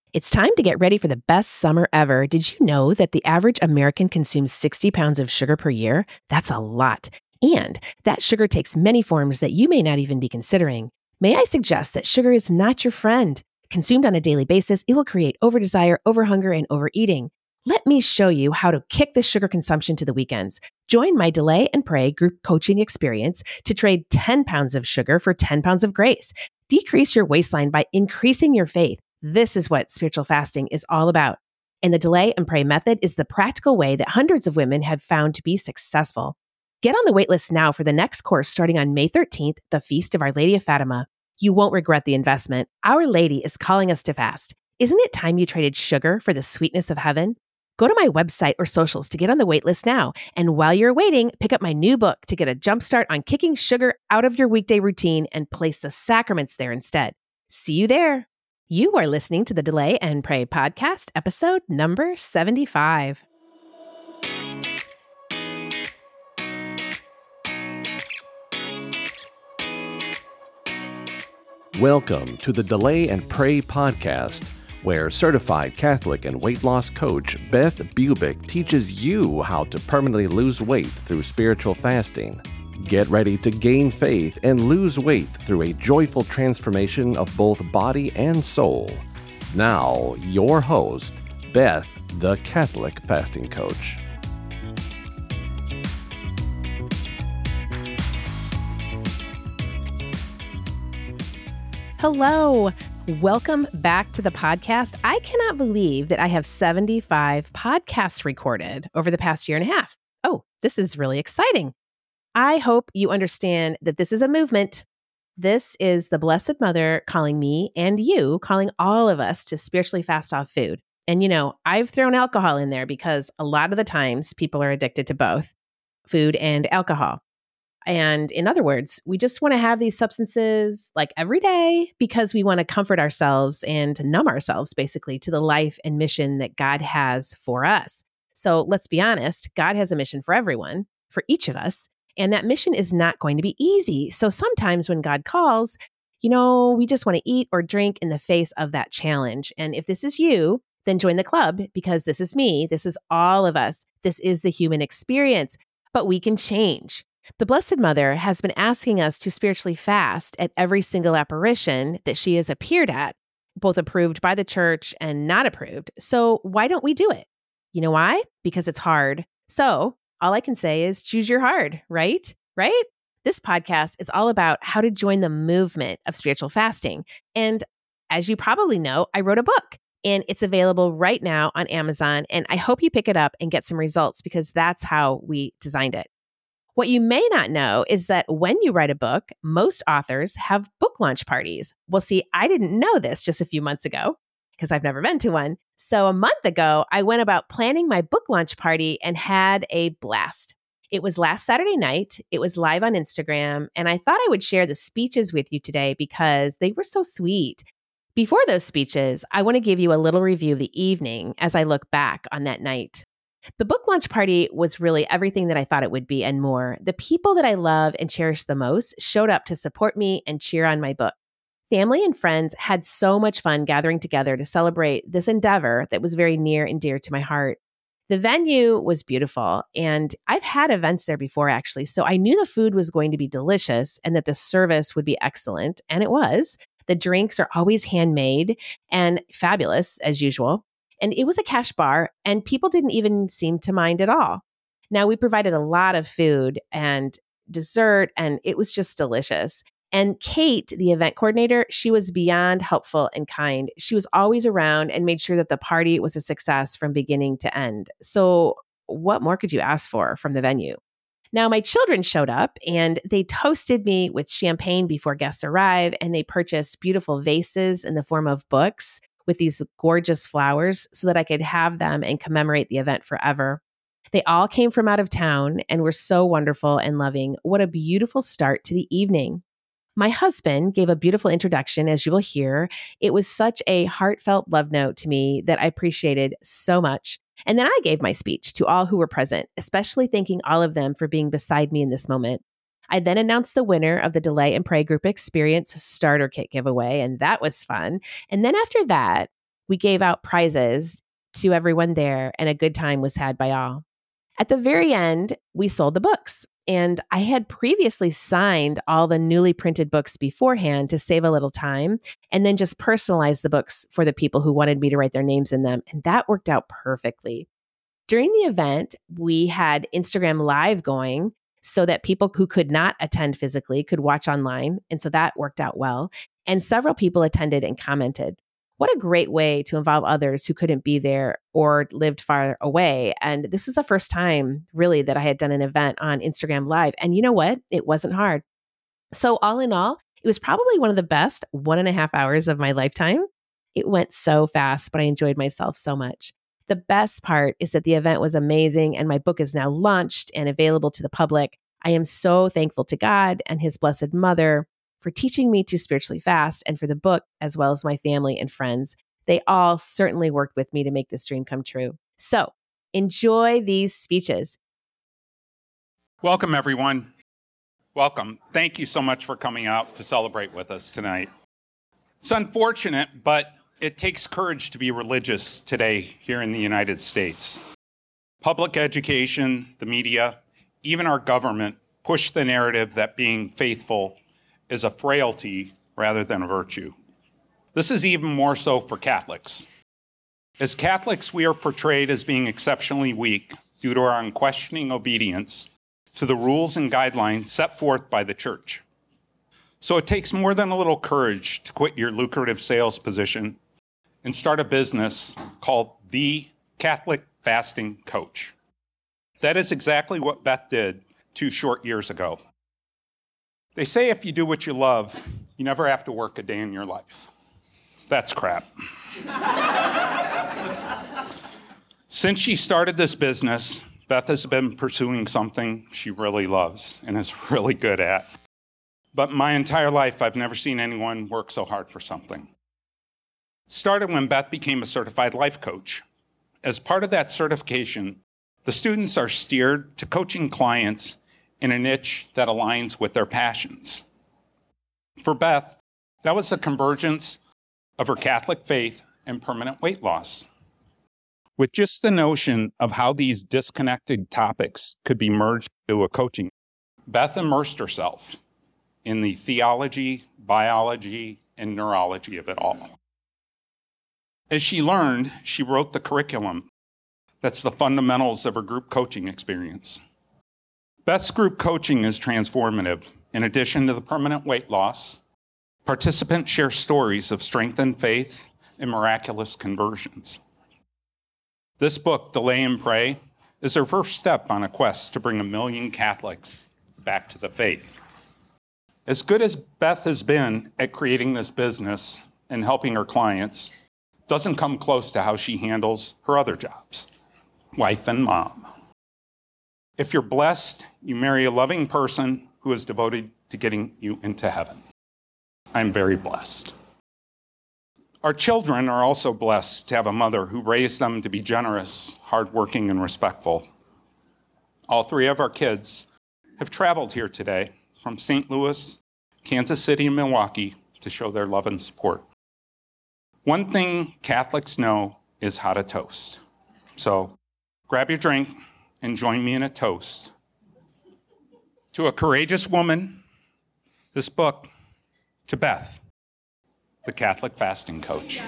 It's time to get ready for the best summer ever. Did you know that the average American consumes 60 pounds of sugar per year? That's a lot. And that sugar takes many forms that you may not even be considering. May I suggest that sugar is not your friend? Consumed on a daily basis, it will create overdesire, overhunger, and overeating. Let me show you how to kick the sugar consumption to the weekends. Join my Delay and Pray group coaching experience to trade 10 pounds of sugar for 10 pounds of grace. Decrease your waistline by increasing your faith. This is what spiritual fasting is all about. And the Delay and Pray method is the practical way that hundreds of women have found to be successful. Get on the waitlist now for the next course starting on May 13th, the Feast of Our Lady of Fatima. You won't regret the investment. Our Lady is calling us to fast. Isn't it time you traded sugar for the sweetness of heaven? Go to my website or socials to get on the waitlist now. And while you're waiting, pick up my new book to get a jumpstart on kicking sugar out of your weekday routine and place the sacraments there instead. See you there. You are listening to the Delay and Pray podcast, episode number 75. Welcome to the Delay and Pray podcast, where certified Catholic and weight loss coach Beth Bubick teaches you how to permanently lose weight through spiritual fasting. Get ready to gain faith and lose weight through a joyful transformation of both body and soul. Now, your host, Beth, the Catholic fasting coach. Hello. Welcome back to the podcast. I cannot believe that I have 75 podcasts recorded over the past year and a half. Oh, this is really exciting. I hope you understand that this is a movement. This is the Blessed Mother calling me and you, calling all of us to spiritually fast off food. And I've thrown alcohol in there because a lot of the times people are addicted to both food and alcohol. And in other words, we just want to have these substances like every day because we want to comfort ourselves and numb ourselves basically to the life and mission that God has for us. So let's be honest, God has a mission for everyone, for each of us. And that mission is not going to be easy. So sometimes when God calls, we just want to eat or drink in the face of that challenge. And if this is you, then join the club because this is me. This is all of us. This is the human experience, but we can change. The Blessed Mother has been asking us to spiritually fast at every single apparition that she has appeared at, both approved by the church and not approved. So why don't we do it? You know why? Because it's hard. So all I can say is choose your hard, right? Right? This podcast is all about how to join the movement of spiritual fasting. And as you probably know, I wrote a book and it's available right now on Amazon. And I hope you pick it up and get some results because that's how we designed it. What you may not know is that when you write a book, most authors have book launch parties. Well, see, I didn't know this just a few months ago because I've never been to one. So a month ago, I went about planning my book launch party and had a blast. It was last Saturday night. It was live on Instagram. And I thought I would share the speeches with you today because they were so sweet. Before those speeches, I want to give you a little review of the evening as I look back on that night. The book launch party was really everything that I thought it would be and more. The people that I love and cherish the most showed up to support me and cheer on my book. Family and friends had so much fun gathering together to celebrate this endeavor that was very near and dear to my heart. The venue was beautiful, and I've had events there before, actually, so I knew the food was going to be delicious and that the service would be excellent, and it was. The drinks are always handmade and fabulous, as usual. And it was a cash bar, and people didn't even seem to mind at all. Now, we provided a lot of food and dessert, and it was just delicious. And Kate, the event coordinator, she was beyond helpful and kind. She was always around and made sure that the party was a success from beginning to end. So what more could you ask for from the venue? Now, my children showed up and they toasted me with champagne before guests arrived, and they purchased beautiful vases in the form of books with these gorgeous flowers so that I could have them and commemorate the event forever. They all came from out of town and were so wonderful and loving. What a beautiful start to the evening. My husband gave a beautiful introduction, as you will hear. It was such a heartfelt love note to me that I appreciated so much. And then I gave my speech to all who were present, especially thanking all of them for being beside me in this moment. I then announced the winner of the Delay and Pray Group Experience Starter Kit giveaway, and that was fun. And then after that, We gave out prizes to everyone there, and a good time was had by all. At the very end, we sold the books. And I had previously signed all the newly printed books beforehand to save a little time, and then just personalize the books for the people who wanted me to write their names in them. And that worked out perfectly. During the event, we had Instagram Live going so that people who could not attend physically could watch online. And so that worked out well. And several people attended and commented. What a great way to involve others who couldn't be there or lived far away. And this was the first time really that I had done an event on Instagram Live. And you know what? It wasn't hard. So all in all, it was probably one of the best 1.5 hours of my lifetime. It went so fast, but I enjoyed myself so much. The best part is that the event was amazing and my book is now launched and available to the public. I am so thankful to God and His Blessed Mother for teaching me to spiritually fast, and for the book, as well as my family and friends. They all certainly worked with me to make this dream come true. So enjoy these speeches. Welcome, everyone. Welcome. Thank you so much for coming out to celebrate with us tonight. It's unfortunate, but it takes courage to be religious today here in the United States. Public education, the media, even our government push the narrative that being faithful is a frailty rather than a virtue. This is even more so for Catholics. As Catholics, we are portrayed as being exceptionally weak due to our unquestioning obedience to the rules and guidelines set forth by the Church. So it takes more than a little courage to quit your lucrative sales position and start a business called The Catholic Fasting Coach. That is exactly what Beth did 2 short years ago. They say if you do what you love, you never have to work a day in your life. That's crap. Since she started this business, Beth has been pursuing something she really loves and is really good at. But my entire life, I've never seen anyone work so hard for something. It started when Beth became a certified life coach. As part of that certification, the students are steered to coaching clients in a niche that aligns with their passions. For Beth, that was the convergence of her Catholic faith and permanent weight loss. With just the notion of how these disconnected topics could be merged into a coaching, Beth immersed herself in the theology, biology, and neurology of it all. As she learned, she wrote the curriculum. That's the fundamentals of her group coaching experience. Beth's group coaching is transformative. In addition to the permanent weight loss, participants share stories of strengthened faith and miraculous conversions. This book, Delay and Pray, is her first step on a quest to bring 1 million Catholics back to the faith. As good as Beth has been at creating this business and helping her clients, doesn't come close to how she handles her other jobs, wife and mom. If you're blessed, you marry a loving person who is devoted to getting you into heaven. I'm very blessed. Our children are also blessed to have a mother who raised them to be generous, hardworking, and respectful. All 3 of our kids have traveled here today from St. Louis, Kansas City, and Milwaukee to show their love and support. One thing Catholics know is how to toast. So grab your drink and join me in a toast. To a courageous woman, this book, to Beth, the Catholic Fasting Coach.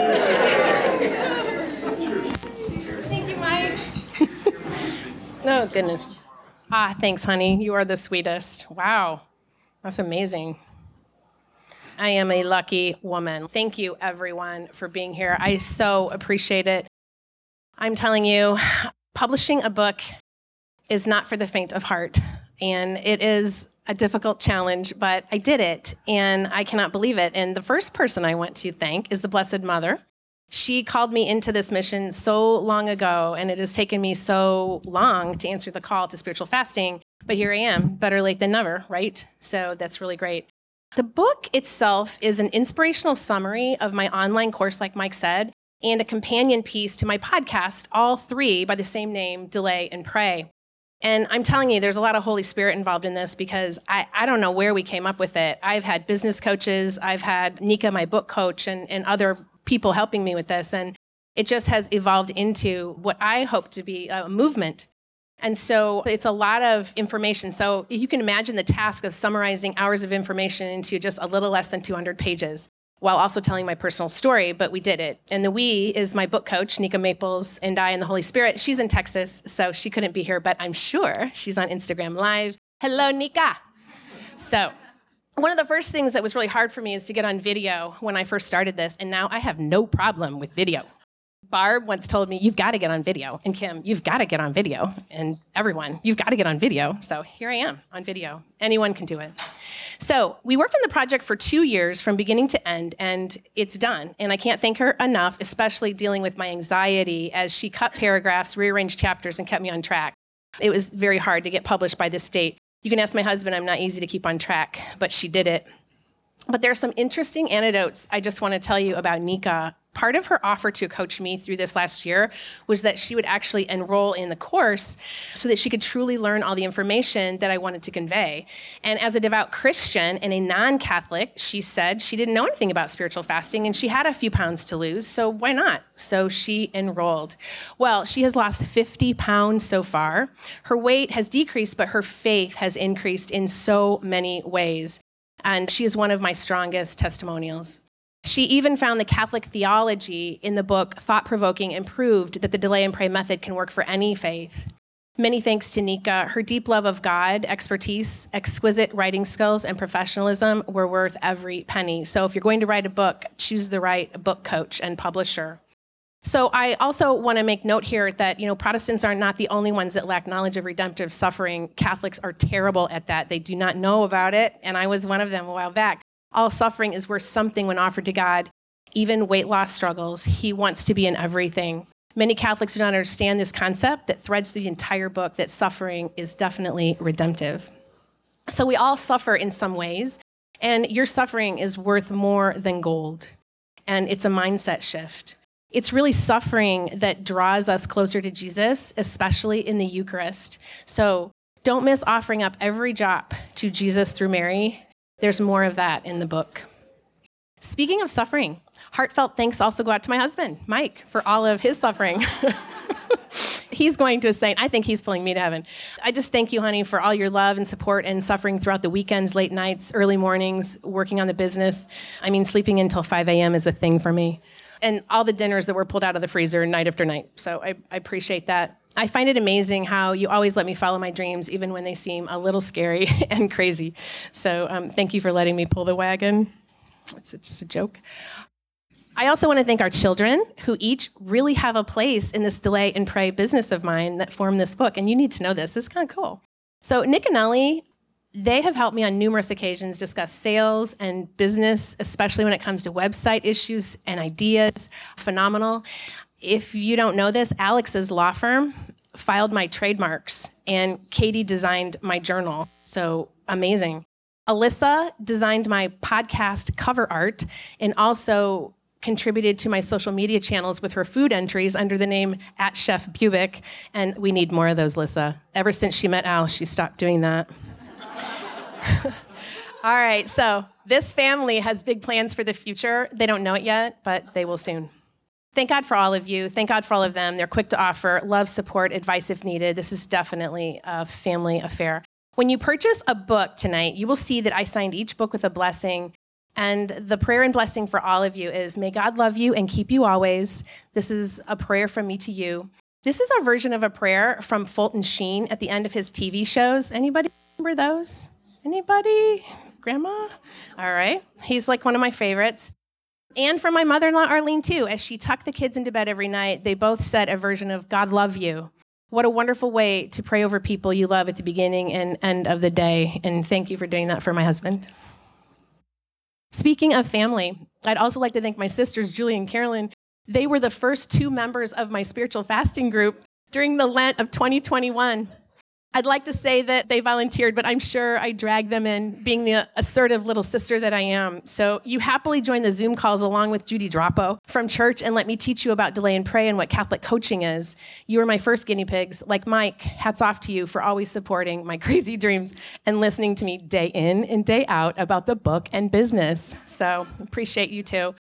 Thank you, Mike. Oh, goodness. Thanks, honey. You are the sweetest. Wow. That's amazing. I am a lucky woman. Thank you, everyone, for being here. I so appreciate it. I'm telling you, publishing a book is not for the faint of heart, and it is a difficult challenge, but I did it, and I cannot believe it. And the first person I want to thank is the Blessed Mother. She called me into this mission so long ago, and it has taken me so long to answer the call to spiritual fasting, but here I am, better late than never, right? So that's really great. The book itself is an inspirational summary of my online course, like Mike said, and a companion piece to my podcast, all 3 by the same name, Delay and Pray. And I'm telling you, there's a lot of Holy Spirit involved in this because I don't know where we came up with it. I've had business coaches. I've had Nika, my book coach, and other people helping me with this. And it just has evolved into what I hope to be a movement. And so it's a lot of information. So you can imagine the task of summarizing hours of information into just a little less than 200 pages while also telling my personal story, but we did it. And the we is my book coach, Nika Maples, and I and the Holy Spirit. She's in Texas, so she couldn't be here, but I'm sure she's on Instagram Live. Hello, Nika. So one of the first things that was really hard for me is to get on video when I first started this, and now I have no problem with video. Barb once told me, you've got to get on video. And Kim, you've got to get on video. And everyone, you've got to get on video. So here I am on video. Anyone can do it. So we worked on the project for 2 years from beginning to end, and it's done. And I can't thank her enough, especially dealing with my anxiety as she cut paragraphs, rearranged chapters, and kept me on track. It was very hard to get published by this date. You can ask my husband, I'm not easy to keep on track, but she did it. But there are some interesting anecdotes I just want to tell you about Nika. Part of her offer to coach me through this last year was that she would actually enroll in the course so that she could truly learn all the information that I wanted to convey. And as a devout Christian and a non-Catholic, she said she didn't know anything about spiritual fasting and she had a few pounds to lose, so why not? So she enrolled. Well, she has lost 50 pounds so far. Her weight has decreased, but her faith has increased in so many ways. And she is one of my strongest testimonials. She even found the Catholic theology in the book Thought Provoking and proved that the delay and pray method can work for any faith. Many thanks to Nika. Her deep love of God, expertise, exquisite writing skills, and professionalism were worth every penny. So if you're going to write a book, choose the right book coach and publisher. So I also want to make note here that, Protestants are not the only ones that lack knowledge of redemptive suffering. Catholics are terrible at that. They do not know about it, and I was one of them a while back. All suffering is worth something when offered to God, even weight loss struggles. He wants to be in everything. Many Catholics do not understand this concept that threads through the entire book, that suffering is definitely redemptive. So we all suffer in some ways, and your suffering is worth more than gold, and it's a mindset shift. It's really suffering that draws us closer to Jesus, especially in the Eucharist. So don't miss offering up every drop to Jesus through Mary. There's more of that in the book. Speaking of suffering, heartfelt thanks also go out to my husband, Mike, for all of his suffering. He's going to a saint. I think he's pulling me to heaven. I just thank you, honey, for all your love and support and suffering throughout the weekends, late nights, early mornings, working on the business. Sleeping until 5 a.m. is a thing for me. And all the dinners that were pulled out of the freezer night after night. So I appreciate that. I find it amazing how you always let me follow my dreams, even when they seem a little scary and crazy. So thank you for letting me pull the wagon. It's just a joke. I also want to thank our children, who each really have a place in this delay and pray business of mine that formed this book. And you need to know this. It's kind of cool. So Nick and Ellie, they have helped me on numerous occasions discuss sales and business, especially when it comes to website issues and ideas. Phenomenal. If you don't know this, Alex's law firm filed my trademarks, and Katie designed my journal. So amazing. Alyssa designed my podcast cover art and also contributed to my social media channels with her food entries under the name @ChefBubick. And we need more of those, Alyssa. Ever since she met Al, she stopped doing that. All right, so this family has big plans for the future. They don't know it yet, but they will soon. Thank God for all of you. Thank God for all of them. They're quick to offer love, support, advice if needed. This is definitely a family affair. When you purchase a book tonight, you will see that I signed each book with a blessing. And the prayer and blessing for all of you is, may God love you and keep you always. This is a prayer from me to you. This is a version of a prayer from Fulton Sheen at the end of his TV shows. Anybody remember those? Anybody? Grandma? All right. He's like one of my favorites. And from my mother-in-law, Arlene, too. As she tucked the kids into bed every night, they both said a version of God love you. What a wonderful way to pray over people you love at the beginning and end of the day. And thank you for doing that for my husband. Speaking of family, I'd also like to thank my sisters, Julie and Carolyn. They were the first 2 members of my spiritual fasting group during the Lent of 2021. I'd like to say that they volunteered, but I'm sure I dragged them in, being the assertive little sister that I am. So you happily join the Zoom calls along with Judy Droppo from church and let me teach you about delay and pray and what Catholic coaching is. You were my first guinea pigs. Like Mike, hats off to you for always supporting my crazy dreams and listening to me day in and day out about the book and business. So appreciate you too.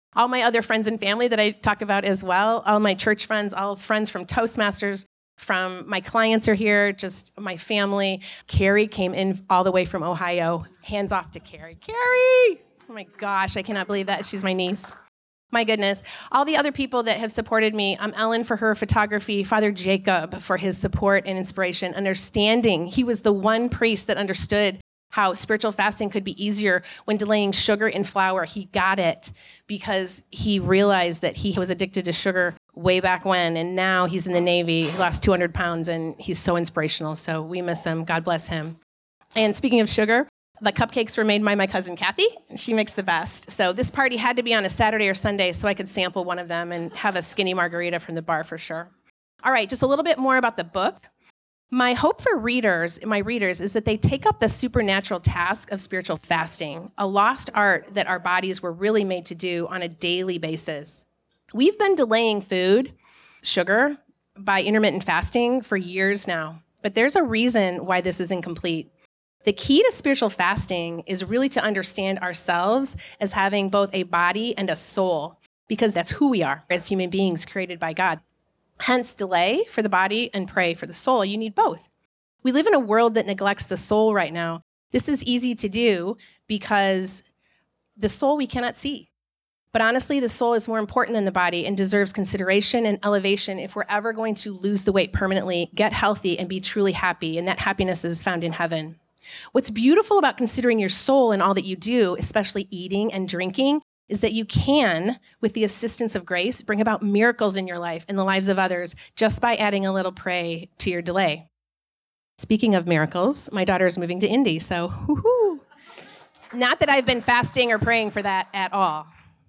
all my other friends and family that I talk about as well, all my church friends, all friends from Toastmasters, from my clients are here, just my family. Carrie came in all the way from Ohio. Hands off to Carrie. Carrie! Oh my gosh, I cannot believe that. She's my niece. My goodness. All the other people that have supported me, Ellen for her photography, Father Jacob for his support and inspiration, understanding. He was the one priest that understood how spiritual fasting could be easier when delaying sugar and flour. He got it because he realized that he was addicted to sugar way back when, and now he's in the Navy. He lost 200 pounds, and he's so inspirational, so we miss him. God bless him. And speaking of sugar, the cupcakes were made by my cousin Kathy. She makes the best. So this party had to be on a Saturday or Sunday so I could sample one of them and have a skinny margarita from the bar for sure. All right, just a little bit more about the book. My hope for my readers, is that they take up the supernatural task of spiritual fasting, a lost art that our bodies were really made to do on a daily basis. We've been delaying food, sugar, by intermittent fasting for years now, but there's a reason why this is incomplete. The key to spiritual fasting is really to understand ourselves as having both a body and a soul, because that's who we are as human beings created by God. Hence, delay for the body and pray for the soul. You need both. We live in a world that neglects the soul right now. This is easy to do because the soul we cannot see. But honestly, the soul is more important than the body and deserves consideration and elevation if we're ever going to lose the weight permanently, get healthy, and be truly happy. And that happiness is found in heaven. What's beautiful about considering your soul in all that you do, especially eating and drinking, is that you can, with the assistance of grace, bring about miracles in your life and the lives of others just by adding a little pray to your delay. Speaking of miracles, my daughter is moving to Indy, so woohoo! Not that I've been fasting or praying for that at all.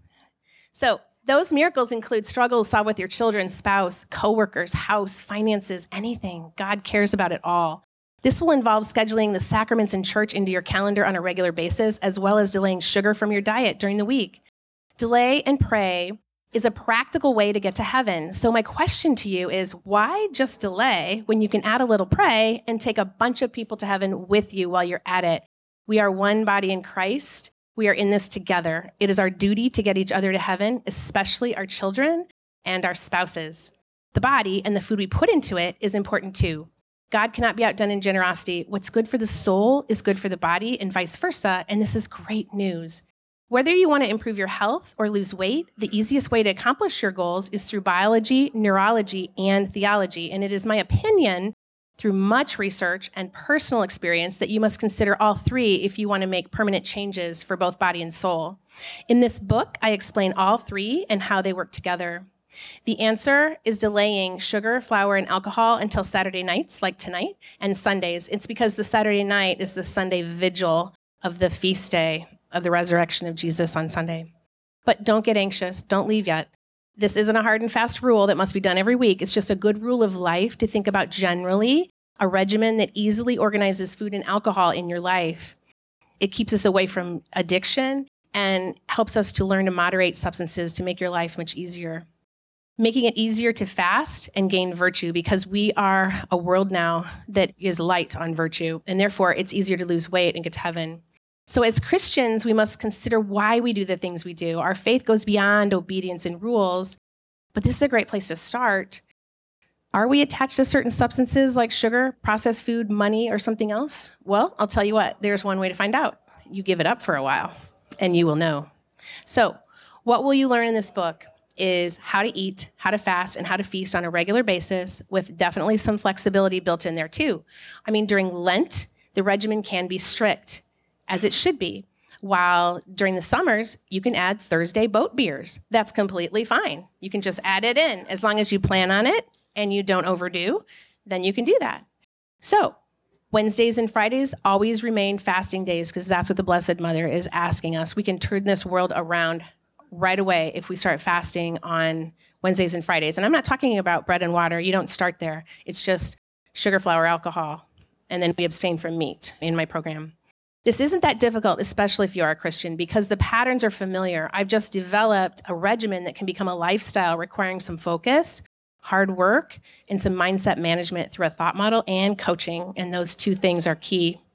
So those miracles include struggles solved with your children, spouse, coworkers, house, finances, anything. God cares about it all. This will involve scheduling the sacraments in church into your calendar on a regular basis, as well as delaying sugar from your diet during the week. Delay and pray is a practical way to get to heaven. So my question to you is, why just delay when you can add a little pray and take a bunch of people to heaven with you while you're at it? We are one body in Christ. We are in this together. It is our duty to get each other to heaven, especially our children and our spouses. The body and the food we put into it is important too. God cannot be outdone in generosity. What's good for the soul is good for the body and vice versa, and this is great news. Whether you want to improve your health or lose weight, the easiest way to accomplish your goals is through biology, neurology, and theology. And it is my opinion, through much research and personal experience, that you must consider all three if you want to make permanent changes for both body and soul. In this book, I explain all three and how they work together. The answer is delaying sugar, flour, and alcohol until Saturday nights, like tonight, and Sundays. It's because the Saturday night is the Sunday vigil of the feast day of the resurrection of Jesus on Sunday. But don't get anxious. Don't leave yet. This isn't a hard and fast rule that must be done every week. It's just a good rule of life to think about generally, a regimen that easily organizes food and alcohol in your life. It keeps us away from addiction and helps us to learn to moderate substances to make your life much easier. Making it easier to fast and gain virtue, because we are a world now that is light on virtue, and therefore it's easier to lose weight and get to heaven. So as Christians, we must consider why we do the things we do. Our faith goes beyond obedience and rules, but this is a great place to start. Are we attached to certain substances like sugar, processed food, money, or something else? Well, I'll tell you what, there's one way to find out. You give it up for a while, and you will know. So what will you learn in this book is how to eat, how to fast, and how to feast on a regular basis, with definitely some flexibility built in there too. I mean, during Lent, the regimen can be strict, as it should be, while during the summers, you can add Thursday boat beers. That's completely fine. You can just add it in. As long as you plan on it and you don't overdo, then you can do that. So Wednesdays and Fridays always remain fasting days, because that's what the Blessed Mother is asking us. We can turn this world around right away if we start fasting on Wednesdays and Fridays. And I'm not talking about bread and water. You don't start there. It's just sugar, flour, alcohol, and then we abstain from meat in my program. This isn't that difficult, especially if you are a Christian, because the patterns are familiar. I've just developed a regimen that can become a lifestyle requiring some focus, hard work, and some mindset management through a thought model and coaching, and those two things are key.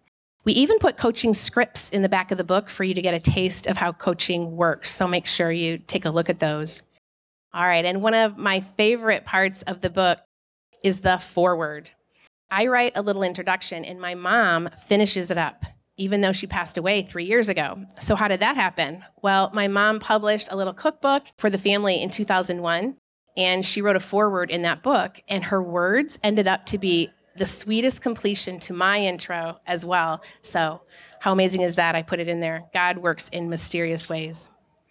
We even put coaching scripts in the back of the book for you to get a taste of how coaching works. So make sure you take a look at those. All right, and one of my favorite parts of the book is the foreword. I write a little introduction, and my mom finishes it up, even though she passed away 3 years ago. So how did that happen? Well, my mom published a little cookbook for the family in 2001, and she wrote a foreword in that book, and her words ended up to be the sweetest completion to my intro as well. So how amazing is that? I put it in there. God works in mysterious ways.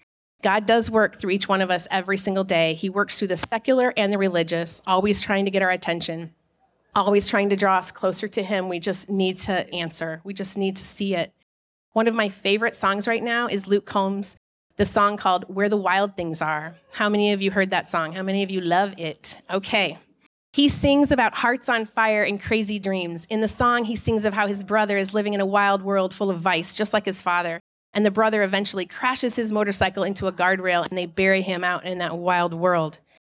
God does work through each one of us every single day. He works through the secular and the religious, always trying to get our attention, always trying to draw us closer to him. We just need to answer. We just need to see it. One of my favorite songs right now is Luke Combs, the song called Where the Wild Things Are. How many of you heard that song? How many of you love it? Okay. He sings about hearts on fire and crazy dreams. In the song, he sings of how his brother is living in a wild world full of vice, just like his father. And the brother eventually crashes his motorcycle into a guardrail, and they bury him out in that wild world.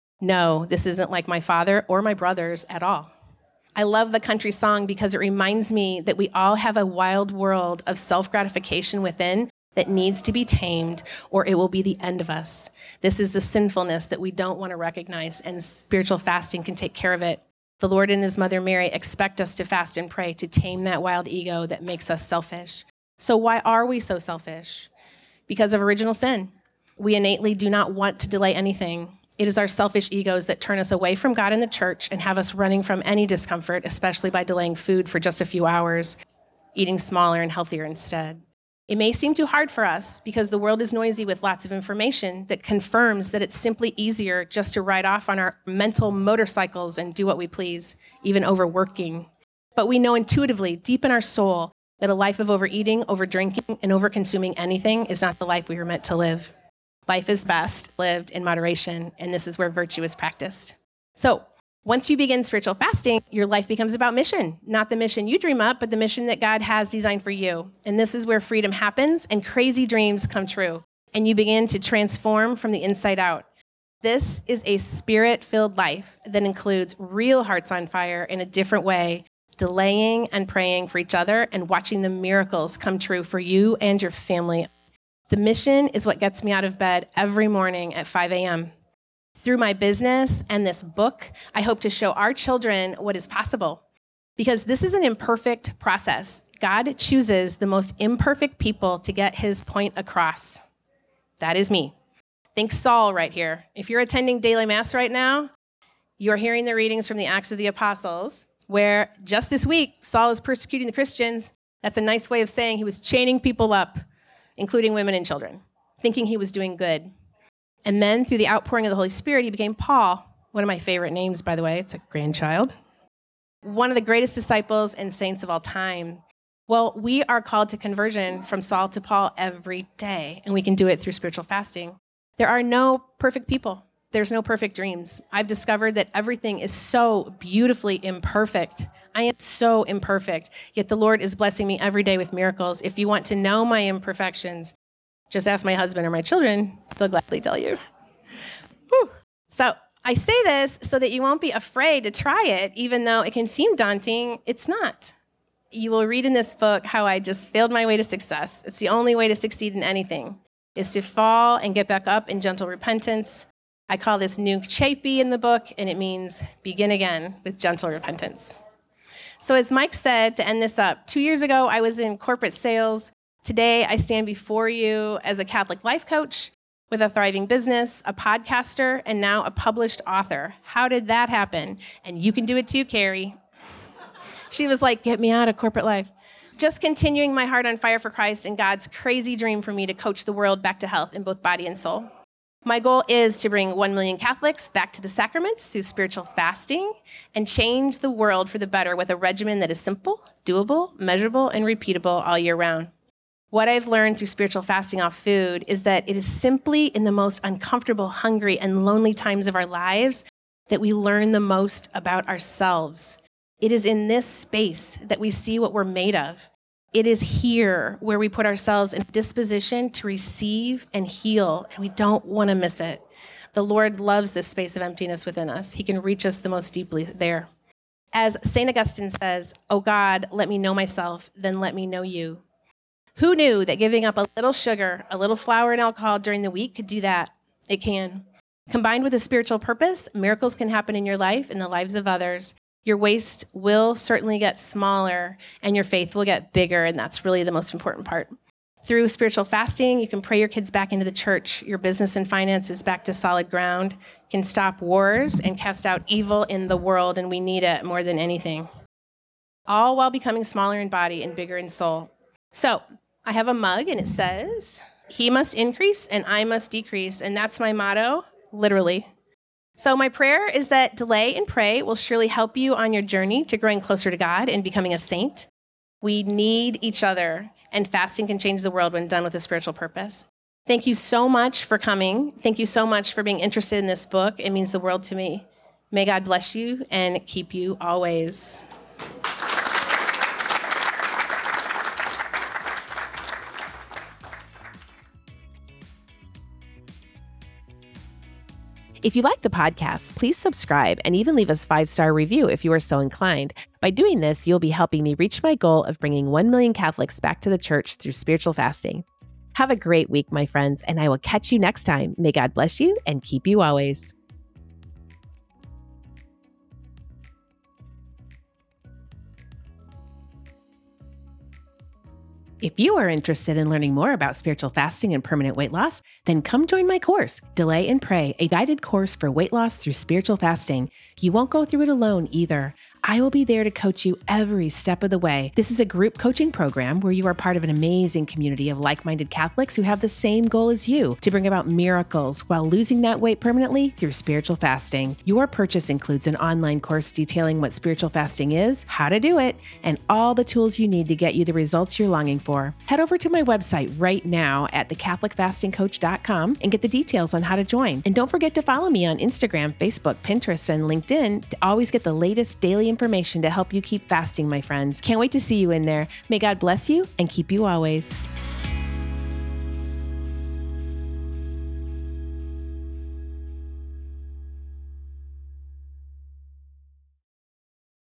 No, this isn't like my father or my brothers at all. I love the country song because it reminds me that we all have a wild world of self-gratification within that needs to be tamed, or it will be the end of us. This is the sinfulness that we don't want to recognize, and spiritual fasting can take care of it. The Lord and his mother Mary expect us to fast and pray to tame that wild ego that makes us selfish. So why are we so selfish? Because of original sin. We innately do not want to delay anything. It is our selfish egos that turn us away from God and the church and have us running from any discomfort, especially by delaying food for just a few hours, eating smaller and healthier instead. It may seem too hard for us because the world is noisy with lots of information that confirms that it's simply easier just to ride off on our mental motorcycles and do what we please, even overworking. But we know intuitively, deep in our soul, that a life of overeating, overdrinking, and overconsuming anything is not the life we were meant to live. Life is best lived in moderation, and this is where virtue is practiced. So, once you begin spiritual fasting, your life becomes about mission, not the mission you dream up, but the mission that God has designed for you. And this is where freedom happens and crazy dreams come true, and you begin to transform from the inside out. This is a spirit-filled life that includes real hearts on fire in a different way, delaying and praying for each other and watching the miracles come true for you and your family. The mission is what gets me out of bed every morning at 5 a.m. Through my business and this book, I hope to show our children what is possible. Because this is an imperfect process. God chooses the most imperfect people to get his point across. That is me. Think Saul right here. If you're attending daily mass right now, you're hearing the readings from the Acts of the Apostles, where just this week, Saul is persecuting the Christians. That's a nice way of saying he was chaining people up, including women and children, thinking he was doing good. And then through the outpouring of the Holy Spirit, he became Paul, one of my favorite names, by the way. It's a grandchild. One of the greatest disciples and saints of all time. Well, we are called to conversion from Saul to Paul every day, and we can do it through spiritual fasting. There are no perfect people. There's no perfect dreams. I've discovered that everything is so beautifully imperfect. I am so imperfect, yet the Lord is blessing me every day with miracles. If you want to know my imperfections, just ask my husband or my children. They'll gladly tell you. Whew. So I say this so that you won't be afraid to try it, even though it can seem daunting. It's not. You will read in this book how I just failed my way to success. It's the only way to succeed in anything, is to fall and get back up in gentle repentance. I call this Nunc Chapi in the book, and it means begin again with gentle repentance. So as Mike said, to end this up, 2 years ago, I was in corporate sales. Today, I stand before you as a Catholic life coach with a thriving business, a podcaster, and now a published author. How did that happen? And you can do it too, Carrie. She was like, get me out of corporate life. Just continuing my heart on fire for Christ and God's crazy dream for me to coach the world back to health in both body and soul. My goal is to bring 1 million Catholics back to the sacraments through spiritual fasting and change the world for the better with a regimen that is simple, doable, measurable, and repeatable all year round. What I've learned through spiritual fasting off food is that it is simply in the most uncomfortable, hungry, and lonely times of our lives that we learn the most about ourselves. It is in this space that we see what we're made of. It is here where we put ourselves in disposition to receive and heal, and we don't want to miss it. The Lord loves this space of emptiness within us. He can reach us the most deeply there. As St. Augustine says, "Oh God, let me know myself, then let me know you." Who knew that giving up a little sugar, a little flour and alcohol during the week could do that? It can. Combined with a spiritual purpose, miracles can happen in your life and the lives of others. Your waist will certainly get smaller and your faith will get bigger, and that's really the most important part. Through spiritual fasting, you can pray your kids back into the church, your business and finances back to solid ground, you can stop wars and cast out evil in the world, and we need it more than anything. All while becoming smaller in body and bigger in soul. So, I have a mug and it says, "He must increase and I must decrease," and that's my motto, literally. So my prayer is that Delay and Pray will surely help you on your journey to growing closer to God and becoming a saint. We need each other, and fasting can change the world when done with a spiritual purpose. Thank you so much for coming. Thank you so much for being interested in this book. It means the world to me. May God bless you and keep you always. If you like the podcast, please subscribe and even leave us a 5-star review if you are so inclined. By doing this, you'll be helping me reach my goal of bringing 1 million Catholics back to the church through spiritual fasting. Have a great week, my friends, and I will catch you next time. May God bless you and keep you always. If you are interested in learning more about spiritual fasting and permanent weight loss, then come join my course, Delay and Pray, a guided course for weight loss through spiritual fasting. You won't go through it alone either. I will be there to coach you every step of the way. This is a group coaching program where you are part of an amazing community of like-minded Catholics who have the same goal as you, to bring about miracles while losing that weight permanently through spiritual fasting. Your purchase includes an online course detailing what spiritual fasting is, how to do it, and all the tools you need to get you the results you're longing for. Head over to my website right now at thecatholicfastingcoach.com and get the details on how to join. And don't forget to follow me on Instagram, Facebook, Pinterest, and LinkedIn to always get the latest daily information to help you keep fasting, my friends. Can't wait to see you in there. May God bless you and keep you always.